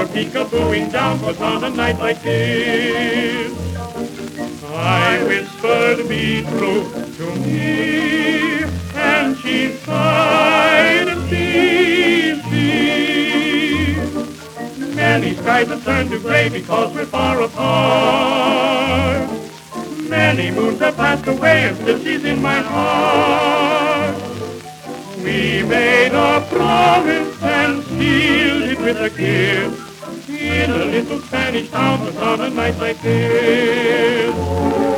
her peekabooing down was on a night like this. I whispered, be true to me, and she sighed and see. Many skies have turned to gray because we're far apart. Many moons have passed away and still she's in my heart. We made a promise and sealed it with a kiss in a little Spanish town on a night like this.